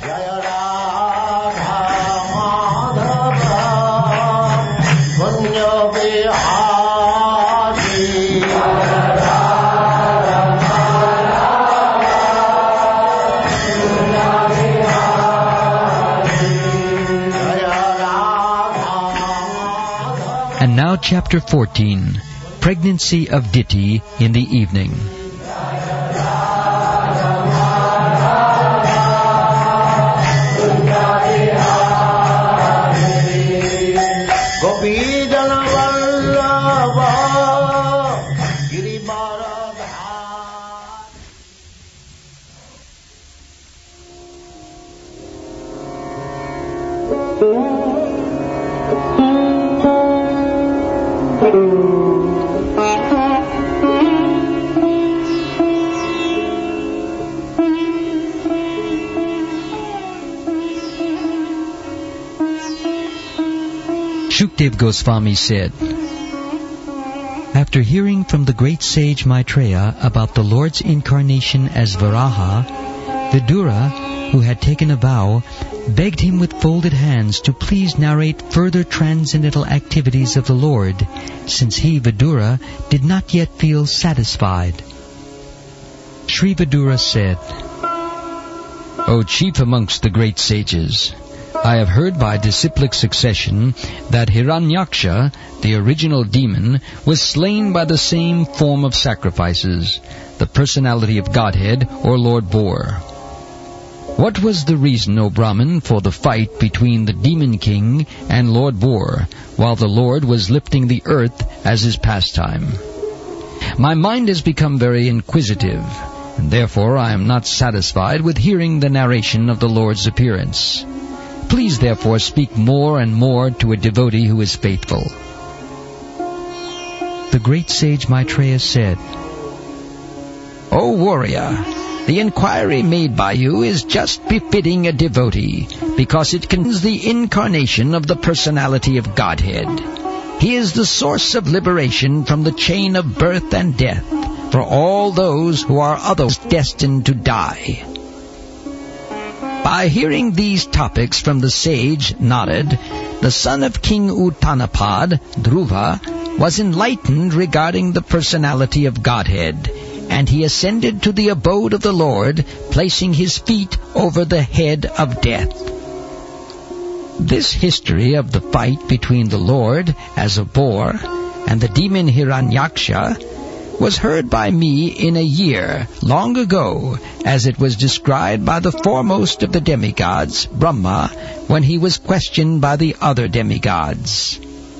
Jaya Radha Madhava Kunja Vihari Jaya Radha Madhava Kunja Vihari Jaya Radha Madhava. And now chapter 14, Pregnancy of Diti in the Evening. Shukdev Goswami said, after hearing from the great sage Maitreya about the Lord's incarnation as Varaha, Vidura, who had taken a vow, begged him with folded hands to please narrate further transcendental activities of the Lord, since he, Vidura, did not yet feel satisfied. Sri Vidura said, O chief amongst the great sages, I have heard by disciplic succession that Hiranyaksha, the original demon, was slain by the same form of sacrifices, the personality of Godhead or Lord Boar. What was the reason, O Brahman, for the fight between the demon king and Lord Boar, while the Lord was lifting the earth as his pastime? My mind has become very inquisitive, and therefore I am not satisfied with hearing the narration of the Lord's appearance. Please therefore speak more and more to a devotee who is faithful. The great sage Maitreya said, O warrior, the inquiry made by you is just befitting a devotee, because it contains the incarnation of the personality of Godhead. He is the source of liberation from the chain of birth and death for all those who are otherwise destined to die. By hearing these topics from the sage Narad, the son of King Uttanapad, Dhruva, was enlightened regarding the personality of Godhead, and he ascended to the abode of the Lord, placing his feet over the head of death. This history of the fight between the Lord as a boar and the demon Hiranyaksha was heard by me in a year, long ago, as it was described by the foremost of the demigods, Brahma, when he was questioned by the other demigods.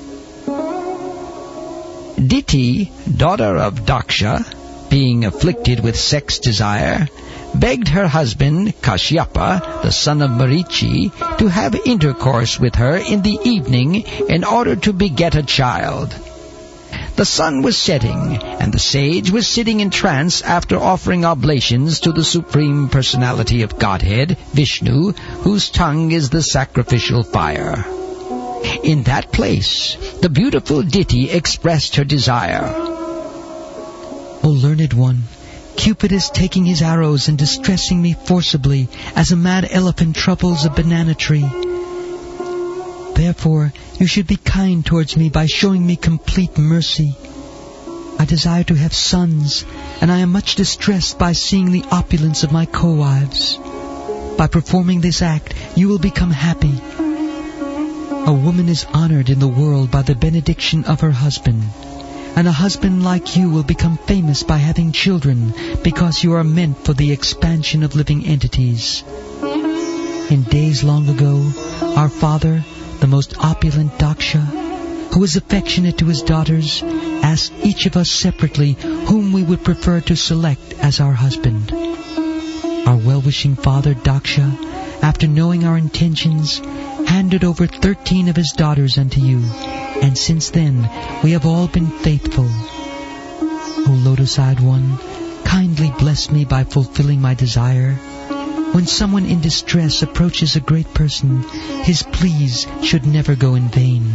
Diti, daughter of Daksha, being afflicted with sex desire, begged her husband, Kashyapa, the son of Marichi, to have intercourse with her in the evening in order to beget a child. The sun was setting, and the sage was sitting in trance after offering oblations to the Supreme Personality of Godhead, Vishnu, whose tongue is the sacrificial fire. In that place, the beautiful Diti expressed her desire. O learned one, Cupid is taking his arrows and distressing me forcibly, as a mad elephant troubles a banana tree. Therefore, you should be kind towards me by showing me complete mercy. I desire to have sons, and I am much distressed by seeing the opulence of my co-wives. By performing this act, you will become happy. A woman is honored in the world by the benediction of her husband, and a husband like you will become famous by having children, because you are meant for the expansion of living entities. In days long ago, our father, the most opulent Daksha, who is affectionate to his daughters, asked each of us separately whom we would prefer to select as our husband. Our well-wishing father, Daksha, after knowing our intentions, handed over 13 of his daughters unto you, and since then we have all been faithful. O lotus-eyed one, kindly bless me by fulfilling my desire. When someone in distress approaches a great person, his pleas should never go in vain.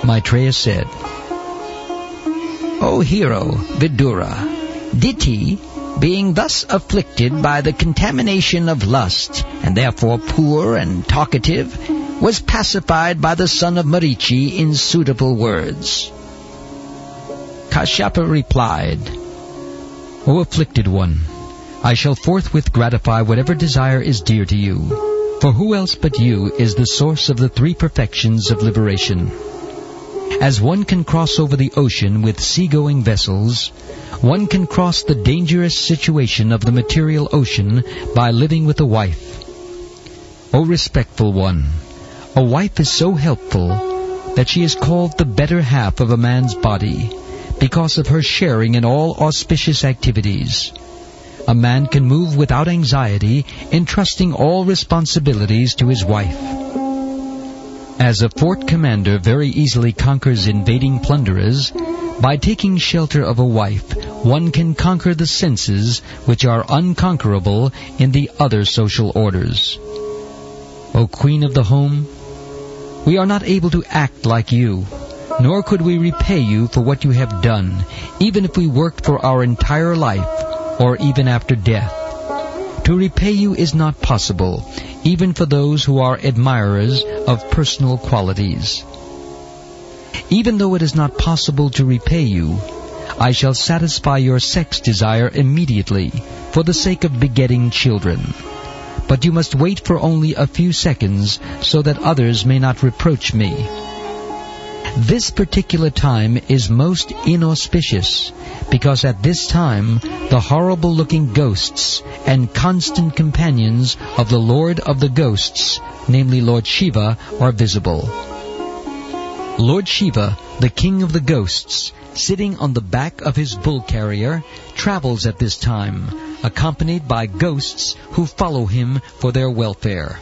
Maitreya said, O hero, Vidura, Diti, being thus afflicted by the contamination of lust, and therefore poor and talkative, was pacified by the son of Marichi in suitable words. Kashyapa replied, O afflicted one, I shall forthwith gratify whatever desire is dear to you, for who else but you is the source of the three perfections of liberation? As one can cross over the ocean with sea-going vessels, one can cross the dangerous situation of the material ocean by living with a wife. O respectful one, a wife is so helpful that she is called the better half of a man's body because of her sharing in all auspicious activities. A man can move without anxiety, entrusting all responsibilities to his wife. As a fort commander very easily conquers invading plunderers, by taking shelter of a wife, one can conquer the senses which are unconquerable in the other social orders. O Queen of the Home, we are not able to act like you, nor could we repay you for what you have done, even if we worked for our entire life, or even after death. To repay you is not possible, even for those who are admirers of personal qualities. Even though it is not possible to repay you, I shall satisfy your sex desire immediately, for the sake of begetting children. But you must wait for only a few seconds, so that others may not reproach me. This particular time is most inauspicious, because at this time the horrible-looking ghosts and constant companions of the Lord of the Ghosts, namely Lord Shiva, are visible. Lord Shiva, the king of the ghosts, sitting on the back of his bull carrier, travels at this time, accompanied by ghosts who follow him for their welfare.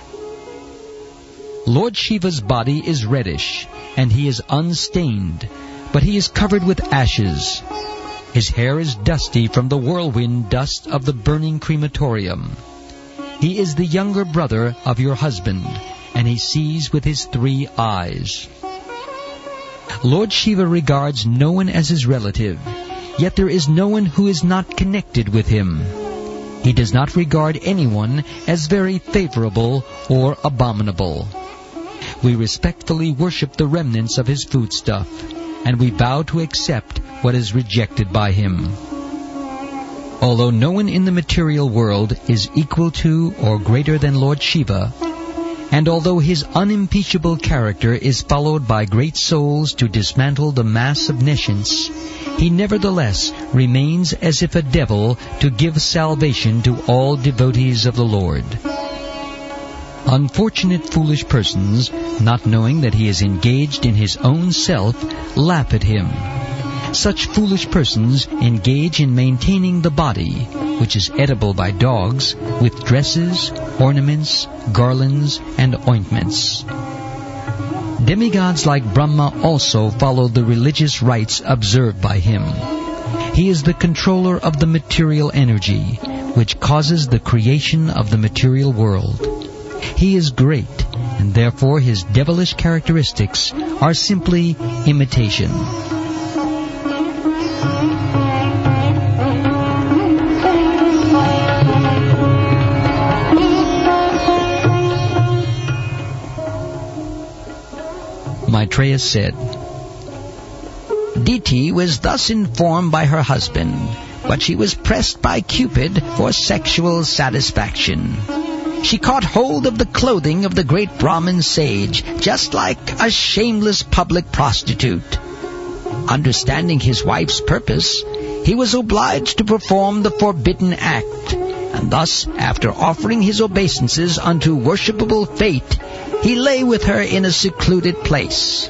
Lord Shiva's body is reddish, and he is unstained, but he is covered with ashes. His hair is dusty from the whirlwind dust of the burning crematorium. He is the younger brother of your husband, and he sees with his 3 eyes. Lord Shiva regards no one as his relative, yet there is no one who is not connected with him. He does not regard anyone as very favorable or abominable. We respectfully worship the remnants of his foodstuff, and we vow to accept what is rejected by him. Although no one in the material world is equal to or greater than Lord Shiva, and although his unimpeachable character is followed by great souls to dismantle the mass of nescience, he nevertheless remains as if a devil to give salvation to all devotees of the Lord. Unfortunate foolish persons, not knowing that he is engaged in his own self, laugh at him. Such foolish persons engage in maintaining the body, which is edible by dogs, with dresses, ornaments, garlands, and ointments. Demigods like Brahma also follow the religious rites observed by him. He is the controller of the material energy, which causes the creation of the material world. He is great, and therefore his devilish characteristics are simply imitation. Maitreya said, Diti was thus informed by her husband, but she was pressed by Cupid for sexual satisfaction. She caught hold of the clothing of the great Brahmin sage, just like a shameless public prostitute. Understanding his wife's purpose, he was obliged to perform the forbidden act, and thus, after offering his obeisances unto worshipable fate, he lay with her in a secluded place.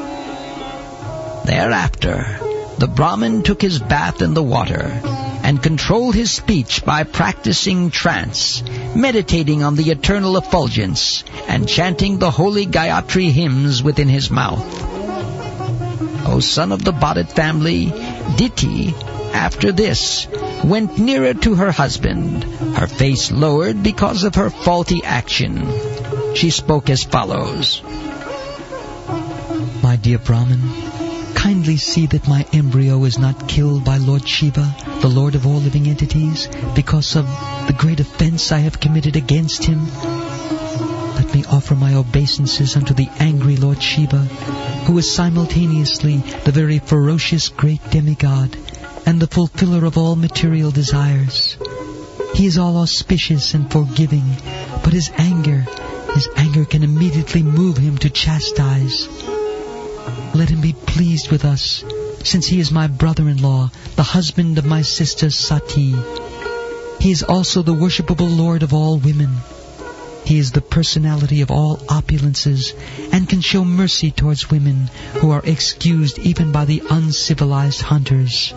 Thereafter, the Brahmin took his bath in the water, and controlled his speech by practicing trance, meditating on the eternal effulgence, and chanting the holy Gayatri hymns within his mouth. O son of the Bharat family, Diti, after this, went nearer to her husband, her face lowered because of her faulty action. She spoke as follows. My dear Brahmin, kindly see that my embryo is not killed by Lord Shiva, the Lord of all living entities, because of the great offense I have committed against him. Let me offer my obeisances unto the angry Lord Shiva, who is simultaneously the very ferocious great demigod and the fulfiller of all material desires. He is all auspicious and forgiving, but his anger can immediately move him to chastise. Let him be pleased with us, since he is my brother-in-law, the husband of my sister Sati. He is also the worshipable Lord of all women. He is the personality of all opulences, and can show mercy towards women who are excused even by the uncivilized hunters.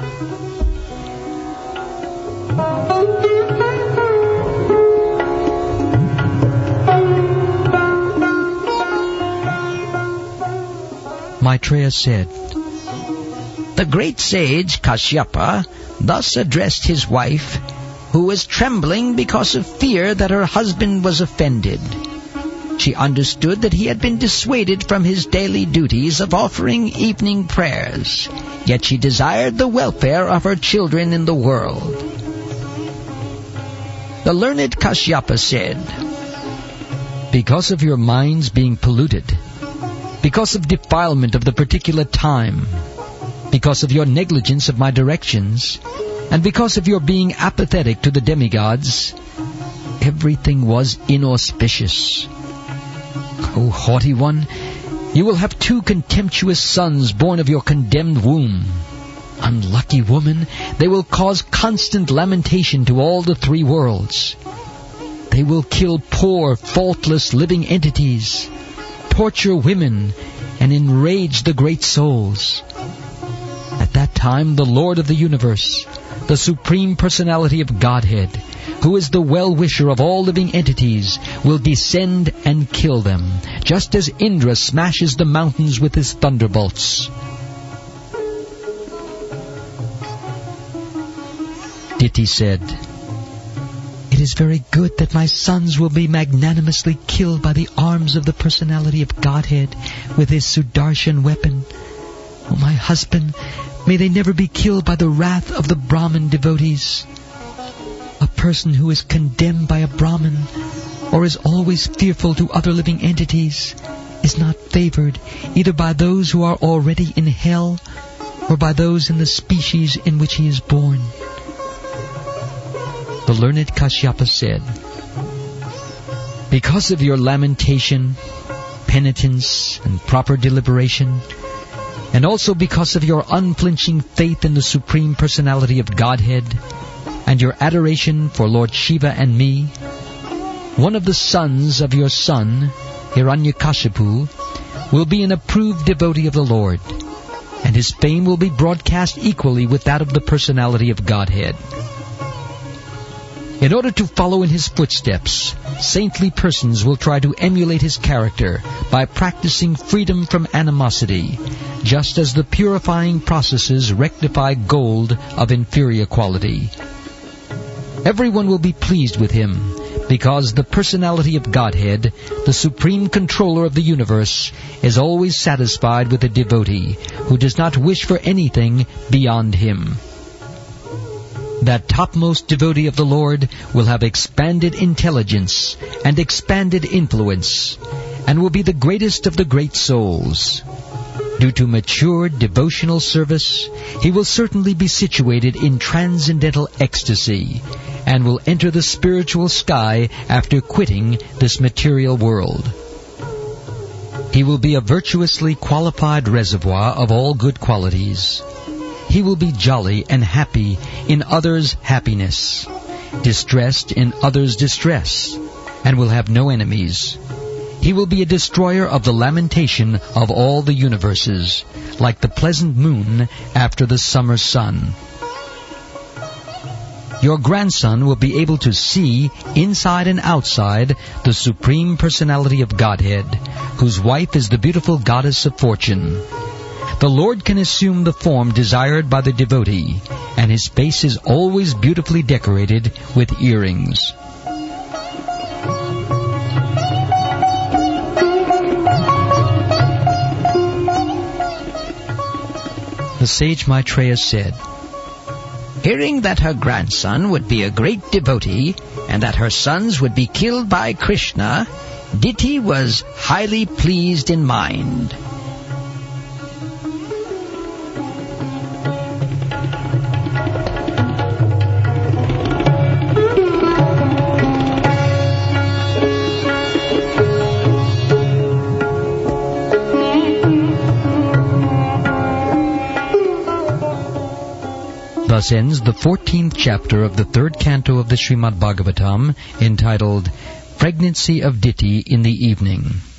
Maitreya said, The great sage Kashyapa thus addressed his wife, who was trembling because of fear that her husband was offended. She understood that he had been dissuaded from his daily duties of offering evening prayers, yet she desired the welfare of her children in the world. The learned Kashyapa said, Because of your minds being polluted, because of defilement of the particular time, because of your negligence of my directions, and because of your being apathetic to the demigods, everything was inauspicious. O haughty one, you will have 2 contemptuous sons born of your condemned womb. Unlucky woman, they will cause constant lamentation to all the 3 worlds. They will kill poor, faultless living entities, torture women, and enrage the great souls. At that time, the Lord of the universe, the Supreme Personality of Godhead, who is the well-wisher of all living entities, will descend and kill them, just as Indra smashes the mountains with his thunderbolts. Diti said, It is very good that my sons will be magnanimously killed by the arms of the Personality of Godhead with his Sudarshan weapon. O my husband, may they never be killed by the wrath of the Brahmin devotees. A person who is condemned by a Brahmin, or is always fearful to other living entities, is not favored either by those who are already in hell, or by those in the species in which he is born. The learned Kashyapa said, Because of your lamentation, penitence, and proper deliberation, and also because of your unflinching faith in the Supreme Personality of Godhead, and your adoration for Lord Shiva and me, one of the sons of your son, Hiranyakashipu, will be an approved devotee of the Lord, and his fame will be broadcast equally with that of the Personality of Godhead. In order to follow in his footsteps, saintly persons will try to emulate his character by practicing freedom from animosity, just as the purifying processes rectify gold of inferior quality. Everyone will be pleased with him, because the Personality of Godhead, the Supreme Controller of the universe, is always satisfied with a devotee who does not wish for anything beyond him. That topmost devotee of the Lord will have expanded intelligence and expanded influence, and will be the greatest of the great souls. Due to mature devotional service, he will certainly be situated in transcendental ecstasy, and will enter the spiritual sky after quitting this material world. He will be a virtuously qualified reservoir of all good qualities. He will be jolly and happy in others' happiness, distressed in others' distress, and will have no enemies. He will be a destroyer of the lamentation of all the universes, like the pleasant moon after the summer sun. Your grandson will be able to see, inside and outside, the Supreme Personality of Godhead, whose wife is the beautiful goddess of fortune. The Lord can assume the form desired by the devotee, and his face is always beautifully decorated with earrings. sage Maitreya said, Hearing that her grandson would be a great devotee and that her sons would be killed by Krishna, Diti was highly pleased in mind. Thus ends the 14th chapter of the 3rd canto of the Srimad Bhagavatam, entitled Pregnancy of Diti in the Evening.